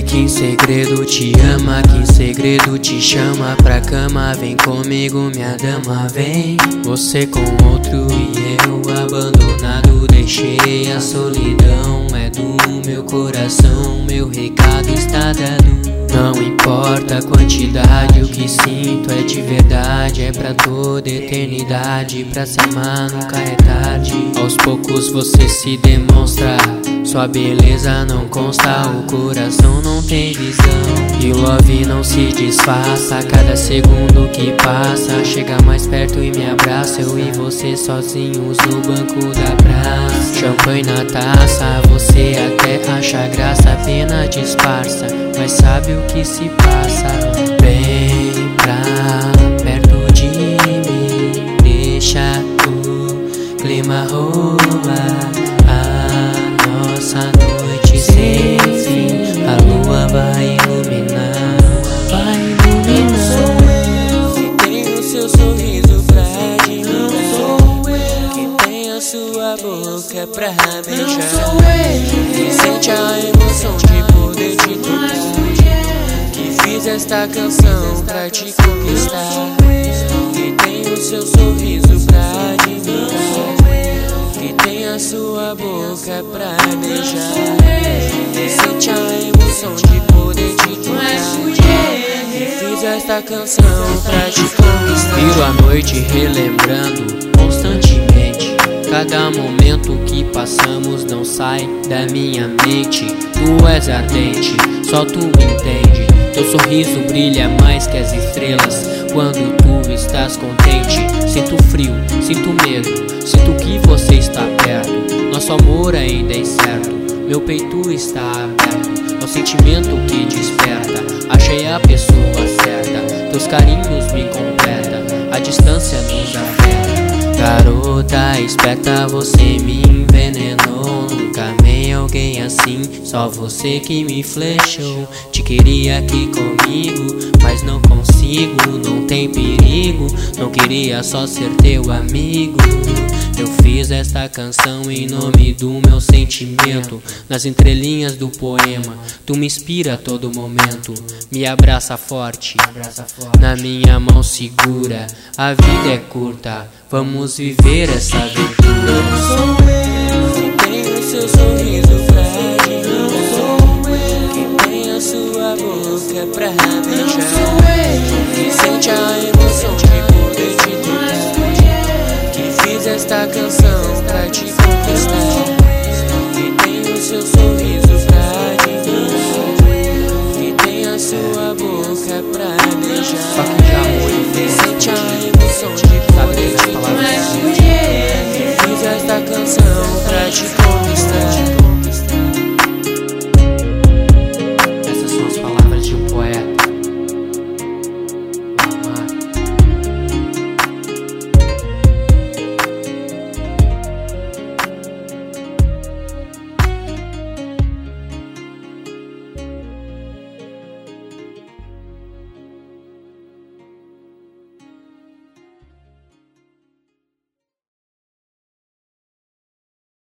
que em segredo te ama, que em segredo te chama pra cama. Vem comigo, minha dama, vem. Você com outro e eu abandonado. Deixei a solidão, é do meu coração. Meu recado está dado. Não importa a quantidade, o que sinto é de verdade. É pra toda eternidade, pra se amar nunca é tarde. Aos poucos você se demonstra, sua beleza não consta, o coração não tem visão. E o love não se disfarça, a cada segundo que passa. Chega mais perto e me abraça, eu e você sozinhos no banco da praça. Champanhe na taça, você até acha graça, apenas disfarça, mas sabe o que se passa. Vem pra perto de mim, deixa o clima rolar. A nossa noite sem fim, a lua vai iluminar, vai iluminar. Sou eu que tenho o seu sorriso pra admirar. Sou eu que tenho a sua boca pra beijar. Sou eu que sente a emoção de poder te tocar. Fiz esta canção pra te conquistar. Que tem o seu sorriso pra admirar. Que tem a sua boca pra beijar. Que sente a emoção de poder te tocar. Que fiz esta canção pra te conquistar. Viro a noite relembrando constantemente. Cada momento que passamos não sai da minha mente. Tu és ardente, só tu entende. Teu sorriso brilha mais que as estrelas quando tu estás contente. Sinto frio, sinto medo, sinto que você está perto. Nosso amor ainda é incerto, meu peito está aberto. É o sentimento que desperta, achei a pessoa certa. Teus carinhos me completam, a distância nos afeta. Garota esperta, você me envenenou. Nunca amei alguém assim, só você que me flechou. Te queria aqui comigo, mas não consigo. Não tem perigo, não queria só ser teu amigo. Eu fiz esta canção em nome do meu sentimento. Nas entrelinhas do poema, tu me inspira a todo momento. Me abraça forte, na minha mão segura. A vida é curta, vamos viver essa aventura. Sou eu que tenho o seu sorriso pra admirar. Sou eu que tenho a sua boca pra beijar. Que sente a emoção de poder te tocar. Que fiz esta canção pra te conquistar.